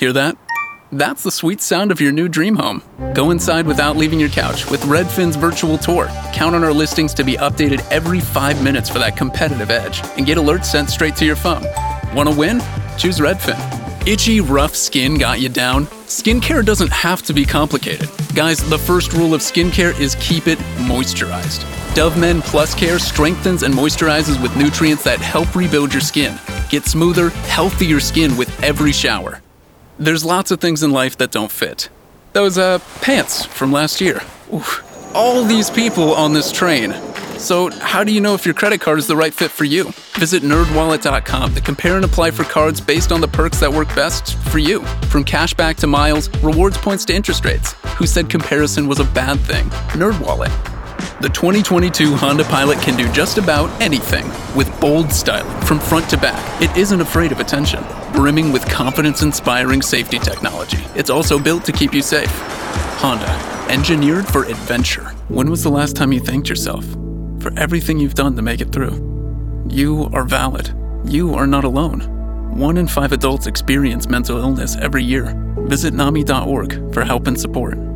Hear that? That's the sweet sound of your new dream home. Go inside without leaving your couch with Redfin's virtual tour. Count on our listings to be updated every 5 minutes for that competitive edge and get alerts sent straight to your phone. Want to win? Choose Redfin. Itchy, rough skin got you down? Skincare doesn't have to be complicated. Guys, the first rule of skincare is keep it moisturized. Dove Men Plus Care strengthens and moisturizes with nutrients that help rebuild your skin. Get smoother, healthier skin with every shower. There's lots of things in life that don't fit. Those pants from last year. Oof. All these people on this train. So how do you know if your credit card is the right fit for you? Visit nerdwallet.com to compare and apply for cards based on the perks that work best for you. From cashback to miles, rewards points to interest rates. Who said comparison was a bad thing? NerdWallet. The 2022 Honda Pilot can do just about anything with bold styling from front to back. It isn't afraid of attention, brimming with confidence-inspiring safety technology. It's also built to keep you safe. Honda, engineered for adventure. When was the last time you thanked yourself for everything you've done to make it through? You are valid. You are not alone. 1 in 5 adults experience mental illness every year. Visit NAMI.org for help and support.